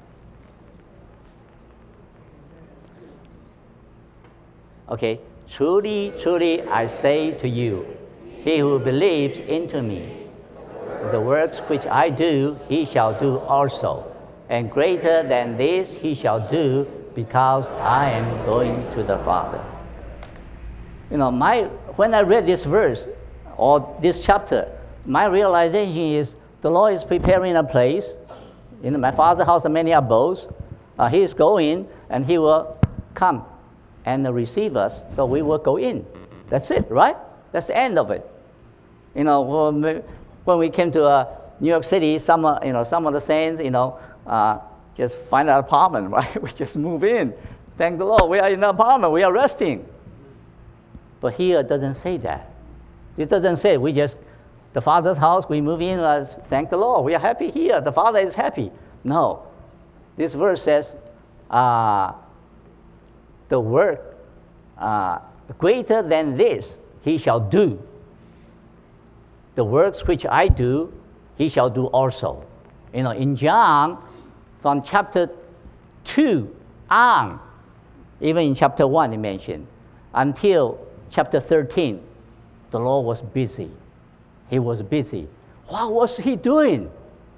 Okay, truly, truly, I say to you, he who believes into me, the works which I do, he shall do also, and greater than this he shall do, because I am going to the Father. You know, my when I read this verse or this chapter, my realization is the Lord is preparing a place. In my Father's house are many abodes. Uh, he is going, and He will come and receive us, so we will go in. That's it, right? That's the end of it. You know, when, when we came to uh, New York City, some, uh, you know, some of the saints, you know, uh, just find an apartment, right? We just move in. Thank the Lord, we are in an apartment, we are resting. But here it doesn't say that. It doesn't say we just, the Father's house, we move in, uh, thank the Lord, we are happy here, the Father is happy. No. This verse says, uh, the work uh, greater than this he shall do. The works which I do, he shall do also. You know, in John, from chapter two on, even in chapter one, he mentioned, until chapter thirteen, the Lord was busy. He was busy. What was he doing?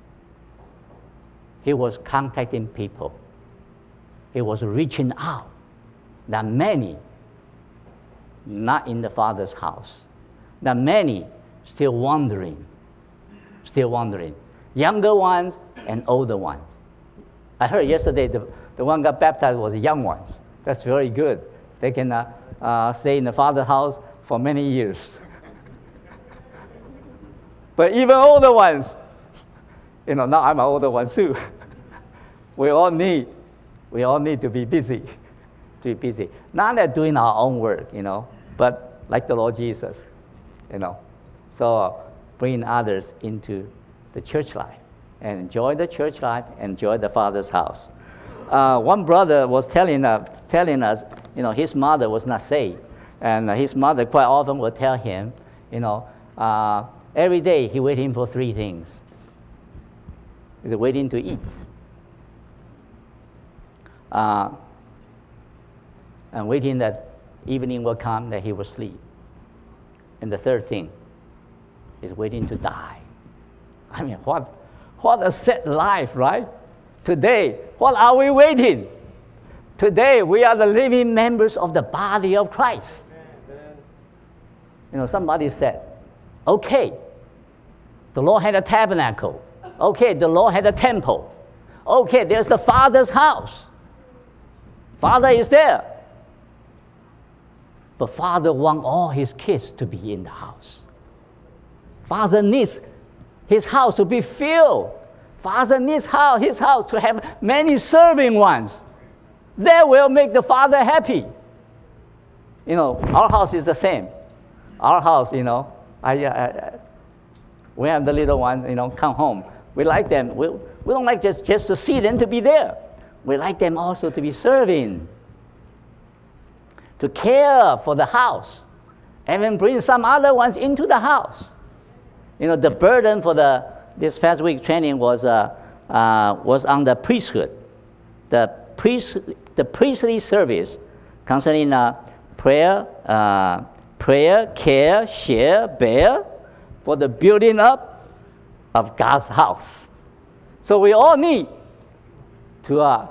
He was contacting people. He was reaching out. There are many not in the Father's house. There are many still wandering, still wandering. Younger ones and older ones. I heard yesterday the, the one got baptized was the young ones. That's very good. They can uh, uh, stay in the Father's house for many years. But even older ones, you know, now I'm an older one too. we all need, we all need to be busy. To be busy. Not that doing our own work, you know, but like the Lord Jesus, you know. So uh, bring others into the church life and enjoy the church life, enjoy the Father's house. uh, one brother was telling, uh, telling us, you know, his mother was not saved. And uh, his mother quite often would tell him, you know, uh, every day he waiting for three things. He's waiting to eat. Uh, and waiting that evening will come, that he will sleep. And the third thing is waiting to die. I mean, what, what a sad life, right? Today, what are we waiting? Today, we are the living members of the body of Christ. Amen. You know, somebody said, okay, the Lord had a tabernacle. Okay, the Lord had a temple. Okay, there's the Father's house. Father is there. But Father wants all his kids to be in the house. Father needs his house to be filled. Father needs house, his house to have many serving ones. That will make the Father happy. You know, our house is the same. Our house, you know, I, I, I, we have the little ones, you know, come home. We like them. We, we don't like just, just to see them to be there. We like them also to be serving, to care for the house, and then bring some other ones into the house. You know, the burden for the this past week training was uh, uh, was on the priesthood, the priest, the priestly service concerning uh, prayer, uh, prayer, care, share, bear, for the building up of God's house. So we all need to uh,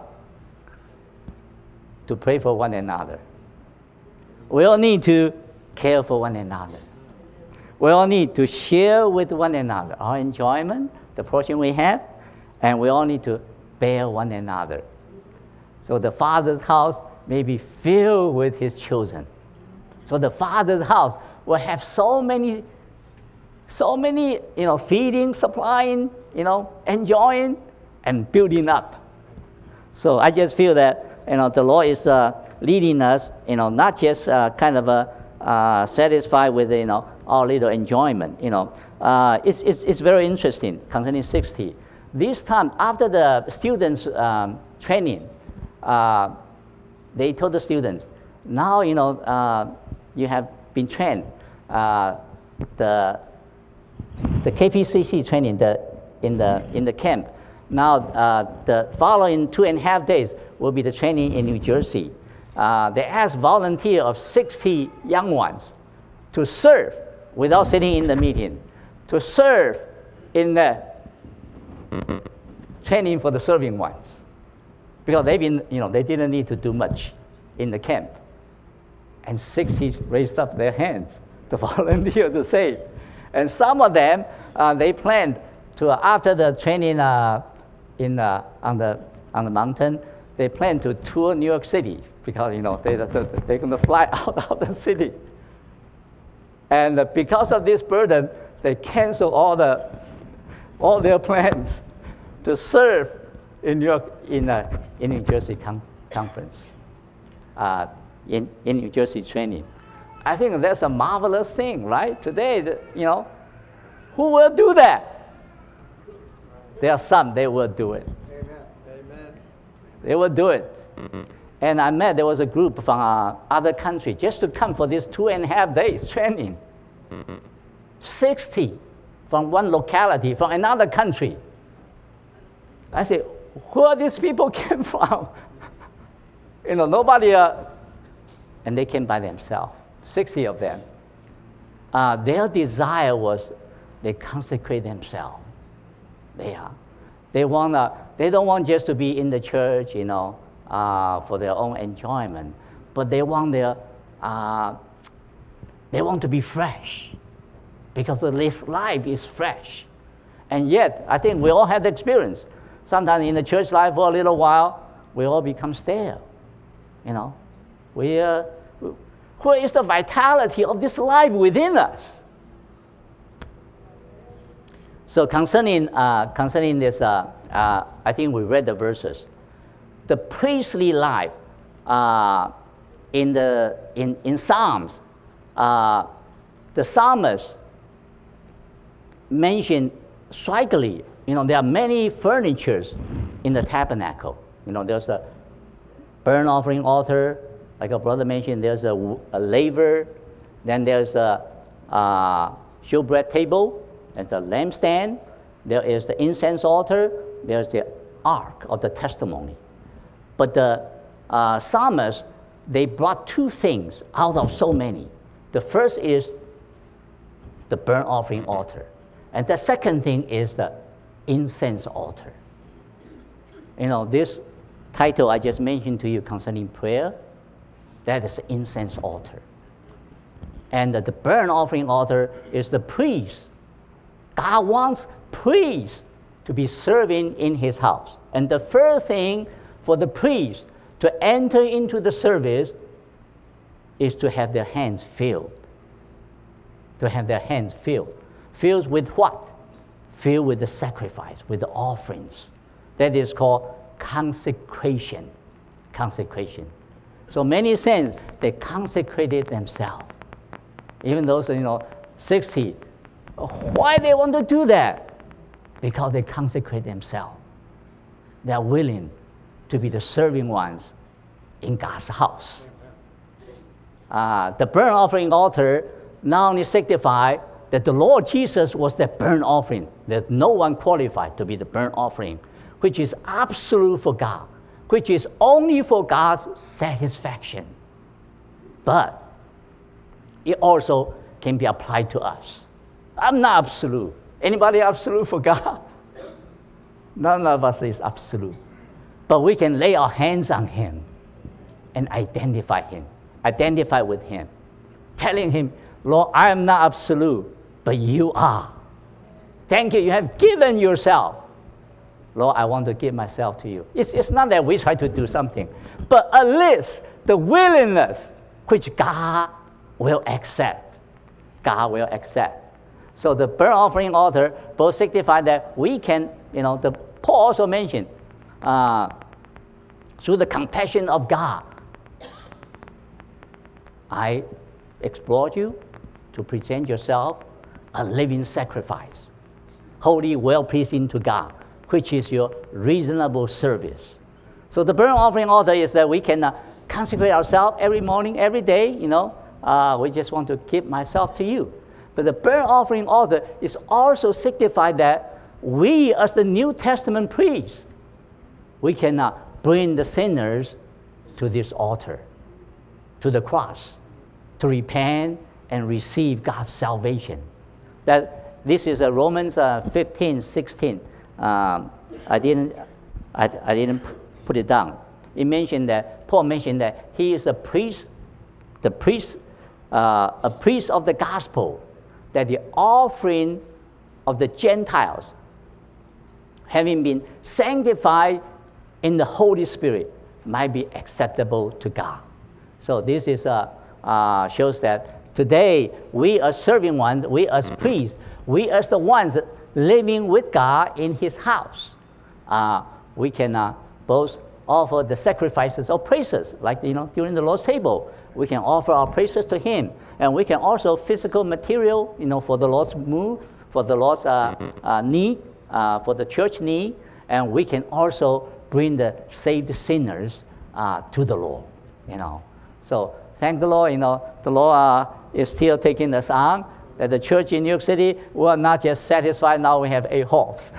to pray for one another. We all need to care for one another. We all need to share with one another our enjoyment, the portion we have, and we all need to bear one another. So the Father's house may be filled with his children. So the Father's house will have so many, so many, you know, feeding, supplying, you know, enjoying, and building up. So I just feel that, you know, the Lord is uh, leading us, you know, not just uh, kind of a uh, satisfied with, you know, our little enjoyment, you know. Uh, it's, it's, it's very interesting concerning sixty. This time, after the students' um, training, uh, they told the students, now, you know, uh, you have been trained. Uh, the, the K P C C training the, in, the, in the camp. Now, uh, the following two and a half days will be the training in New Jersey. Uh, they asked volunteers of sixty young ones to serve without sitting in the meeting, to serve in the training for the serving ones, because they've been, you know, they didn't need to do much in the camp. And sixty raised up their hands to volunteer to save. And some of them, uh, they planned to, uh, after the training uh, in, uh, on, the, on the mountain, they plan to tour New York City, because, you know, they, they, they're going to fly out of the city. And uh, because of this burden, they cancel all, the, all their plans to serve in New York, in, uh, in New Jersey com- conference, uh, in, in New Jersey training. I think that's a marvelous thing, right? Today, the, you know, who will do that? There are some, they will do it. Amen. Amen. They will do it. And I met, there was a group from uh, other country just to come for this two and a half days training. sixty from one locality, from another country. I said, where these people came from? You know, nobody, uh, and they came by themselves, sixty of them. Uh, their desire was they consecrate themselves. They are. They want, uh, they don't want just to be in the church, you know, uh, for their own enjoyment, but they want their, uh, they want to be fresh, because this life is fresh. And yet, I think we all have the experience. Sometimes in the church life for a little while, we all become stale. You know, we, uh, where is the vitality of this life within us? So concerning, uh, concerning this, uh, uh, I think we read the verses. The priestly life uh, in, the, in, in Psalms, uh, the psalmist mentioned strikingly, you know, there are many furnitures in the tabernacle. You know, there's a burnt offering altar, like a brother mentioned, there's a, a laver, then there's a uh, showbread table, and the lampstand, there is the incense altar, there's the ark of the testimony. But the uh, psalmists, they brought two things out of so many. The first is the burnt offering altar. And the second thing is the incense altar. You know, this title I just mentioned to you concerning prayer, that is the incense altar. And the burnt offering altar is the priest. God wants priests to be serving in his house. And the first thing for the priest to enter into the service is to have their hands filled. To have their hands filled. Filled with what? Filled with the sacrifice, with the offerings. That is called consecration. Consecration. So many saints, they consecrated themselves. Even those, you know, sixty. Why they want to do that? Because they consecrate themselves. They are willing to be the serving ones in God's house. Uh, the burnt offering altar not only signifies that the Lord Jesus was the burnt offering, that no one qualified to be the burnt offering, which is absolute for God, which is only for God's satisfaction. But it also can be applied to us. I'm not absolute. Anybody absolute for God? None of us is absolute. But we can lay our hands on him and identify him, identify with him, telling him, Lord, I am not absolute, but you are. Thank you, you have given yourself. Lord, I want to give myself to you. It's, it's not that we try to do something, but at least the willingness which God will accept. God will accept. So the burnt offering altar both signify that we can, you know, the Paul also mentioned, uh, through the compassion of God, I exhort you to present yourself a living sacrifice, holy, well-pleasing to God, which is your reasonable service. So the burnt offering altar is that we can uh, consecrate ourselves every morning, every day, you know. Uh, we just want to give myself to you. But the burnt offering altar is also signified that we, as the New Testament priests, we can uh, bring the sinners to this altar, to the cross, to repent and receive God's salvation. That this is uh, Romans uh, fifteen, sixteen. Um, I didn't, I, I didn't put it down. It mentioned that Paul mentioned that he is a priest, the priest, uh, a priest of the gospel, that the offering of the Gentiles, having been sanctified in the Holy Spirit, might be acceptable to God. So this is uh, uh, shows that today we as serving ones, we as priests, we as the ones living with God in His house, uh, we can uh, both offer the sacrifices of praises, like you know during the Lord's table, we can offer our praises to Him, and we can also physical material, you know, for the Lord's move, for the Lord's uh, uh, need, uh, for the church need, and we can also bring the saved sinners uh, to the Lord, you know. So thank the Lord, you know, the Lord uh, is still taking us on. That the church in New York City, we are not just satisfied now we have eight halls.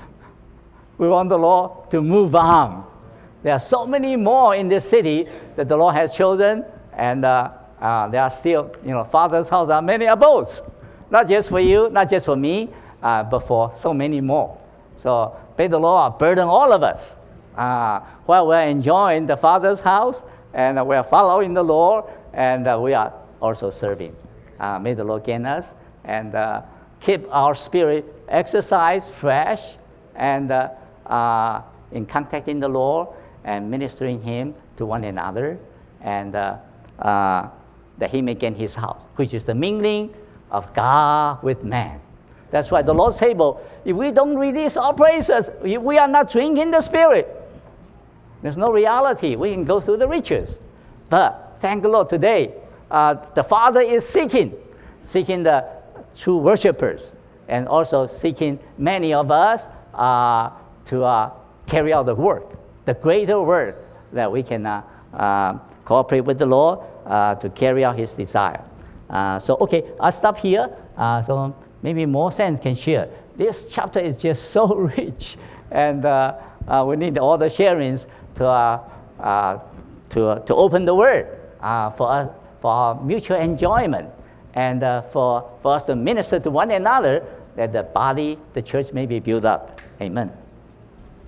We want the Lord to move on. There are so many more in this city that the Lord has chosen, and uh, uh, there are still, you know, Father's house are many abodes. Not just for you, not just for me, uh, but for so many more. So may the Lord burden all of us uh, while we're enjoying the Father's house, and uh, we're following the Lord, and uh, we are also serving. Uh, may the Lord gain us and uh, keep our spirit exercised, fresh, and uh, uh, in contacting the Lord and ministering Him to one another, and uh, uh, that He may gain His house, which is the mingling of God with man. That's why the Lord's table, if we don't release our praises, we are not drinking the Spirit. There's no reality. We can go through the riches. But thank the Lord today, uh, the Father is seeking, seeking the true worshipers, and also seeking many of us uh, to uh, carry out the work the greater word that we can uh, uh, cooperate with the Lord uh, to carry out His desire. Uh, so, okay, I'll stop here. Uh, so maybe more sense can share. This chapter is just so rich, and uh, uh, we need all the sharings to uh, uh, to uh, to open the Word uh, for us, for our mutual enjoyment, and uh, for for us to minister to one another, that the body, the church, may be built up. Amen.